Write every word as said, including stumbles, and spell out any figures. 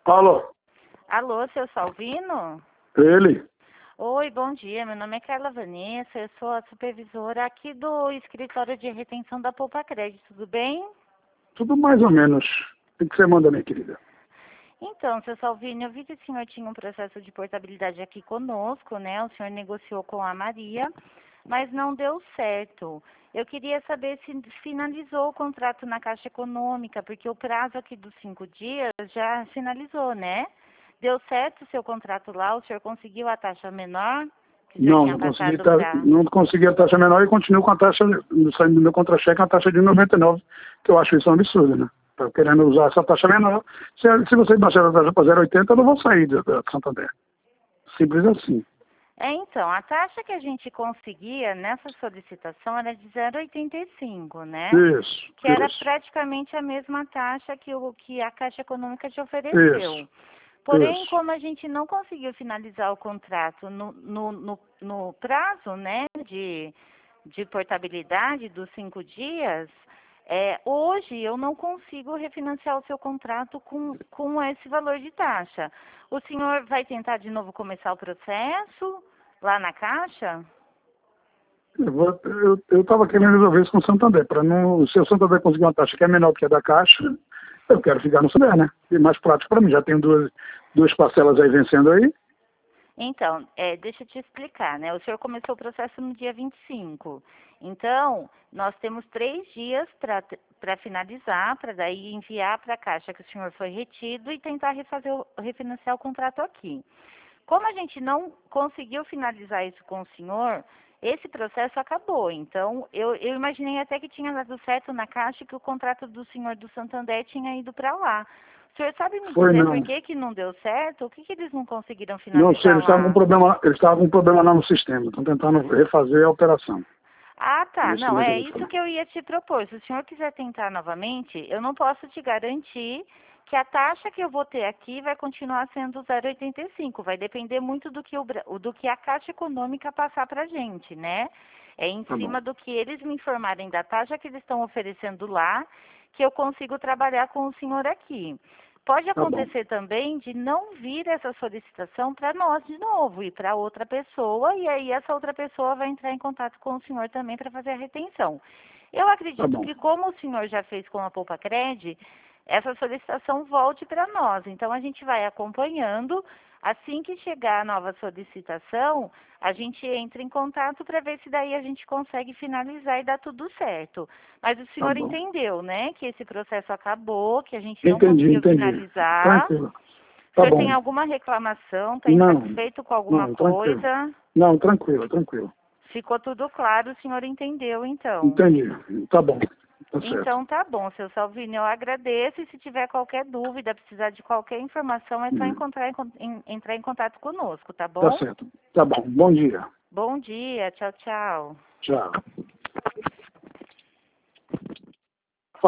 Alô? Alô, seu Salvino? Ele? Oi, bom dia. Meu nome é Carla Vanessa, eu sou a supervisora aqui do escritório de retenção da Poupa Crédito, tudo bem? Tudo mais ou menos. O que você manda, minha querida? Então, seu Salvino, eu vi que o senhor tinha um processo de portabilidade aqui conosco, né? O senhor negociou com a Maria, mas não deu certo. Eu queria saber se finalizou o contrato na Caixa Econômica, porque o prazo aqui dos cinco dias já finalizou, né? Deu certo o seu contrato lá? O senhor conseguiu a taxa menor? Que o senhor Não, tinha não consegui, passado ta- para... não consegui a taxa menor e continuo com a taxa, saindo do meu contra-cheque, a taxa de noventa e nove, que eu acho isso um absurdo, né? Tô querendo usar essa taxa menor. Se, se vocês baixarem a taxa para zero vírgula oitenta, eu não vou sair da da Santander. Simples assim. É, então, a taxa que a gente conseguia nessa solicitação era de zero vírgula oitenta e cinco, né? Isso, Que era isso, praticamente a mesma taxa que, o, que a Caixa Econômica te ofereceu. isso, Porém, isso. como a gente não conseguiu finalizar o contrato no, no, no, no prazo, né, de, de portabilidade dos cinco dias, é, hoje eu não consigo refinanciar o seu contrato com, com esse valor de taxa. O senhor vai tentar de novo começar o processo lá na Caixa? Eu vou- eu eu estava querendo resolver isso com o Santander. Para não, se o Santander conseguir uma taxa que é menor do que a da Caixa, eu quero ficar no Santander, né? E mais prático para mim. Já tenho duas, duas parcelas aí vencendo aí. Então, é, deixa eu te explicar, né? O senhor começou o processo no dia vinte e cinco. Então, nós temos três dias para finalizar, para daí enviar para a Caixa que o senhor foi retido e tentar refazer o, refinanciar o contrato aqui. Como a gente não conseguiu finalizar isso com o senhor, esse processo acabou. Então, eu, eu imaginei até que tinha dado certo na Caixa que o contrato do senhor do Santander tinha ido para lá. O senhor sabe me Foi dizer por não. que, que não deu certo? O que, que eles não conseguiram Não sei, finalizar eles estavam com lá? problema, eles estavam com um problema lá no sistema. Estão tentando refazer a operação. Ah, tá. Isso Não, mesmo que é eu vou isso falar. que eu ia te propor. Se o senhor quiser tentar novamente, eu não posso te garantir que a taxa que eu vou ter aqui vai continuar sendo zero vírgula oitenta e cinco. Vai depender muito do que, o, Bra- do que a Caixa Econômica passar para a gente, né? É em Tá bom, cima do que eles me informarem da taxa que eles estão oferecendo lá, que eu consigo trabalhar com o senhor aqui. Pode tá bom, acontecer também de não vir essa solicitação para nós de novo e para outra pessoa, e aí essa outra pessoa vai entrar em contato com o senhor também para fazer a retenção. Eu tá acredito bom, que como o senhor já fez com a Poupa Cred, essa solicitação volte para nós. Então a gente vai acompanhando. Assim que chegar a nova solicitação, a gente entra em contato para ver se daí a gente consegue finalizar e dar tudo certo. Mas o tá senhor bom. entendeu, né, que esse processo acabou, que a gente não Entendi, conseguiu entendi. finalizar. Tranquilo. O Tá senhor tem bom. alguma reclamação? Está Não, insatisfeito com alguma não, tranquilo. coisa? Não, tranquilo, tranquilo. Ficou tudo claro, o senhor entendeu, então. Entendi. Tá bom. Tá certo. Então tá bom, seu Salvino, eu agradeço e se tiver qualquer dúvida, precisar de qualquer informação, é só Hum, encontrar em, con- em- entrar em contato conosco, tá Tá bom? certo. Tá bom. Bom dia. Bom dia, tchau, tchau. Tchau.